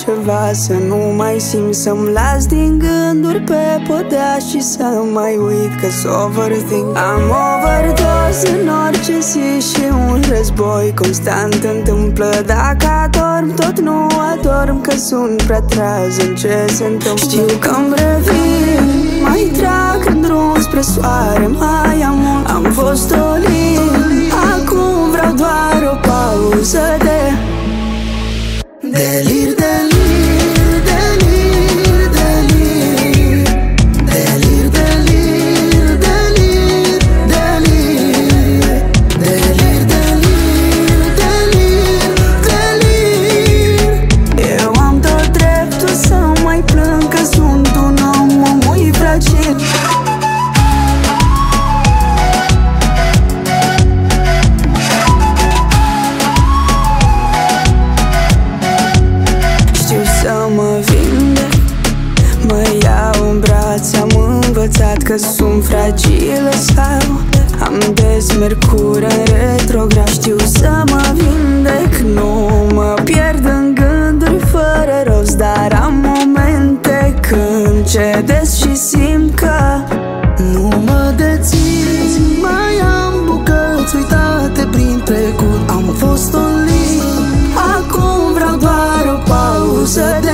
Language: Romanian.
ceva, să nu mai simt, să-mi las din gânduri pe podea și să mai uit că-s overthink. Am overdose în orice zi și un război constant întâmplă. Dacă adorm, tot nu adorm, că sunt prea treaz în ce se întâmplă. Știu că-mi revin, mai trag în drum spre soare, mai am mult. Am fost olin, acum vreau doar o pauză de delir, delir, delir, delir, delir, delir, delir, delir, delir, delir, delir. Eu am tot dreptul să mai plâng, că sunt un om mult fragil. Mă vindec, mă iau în brațe, am învățat că sunt fragilă sau am des mercur în retrograd. Știu să mă vindec, nu mă pierd în gânduri fără rost, dar am momente când cedez și simt că nu mă dețin. Mai am bucăți uitate prin trecut, am fost olin, acum vreau doar o pauză.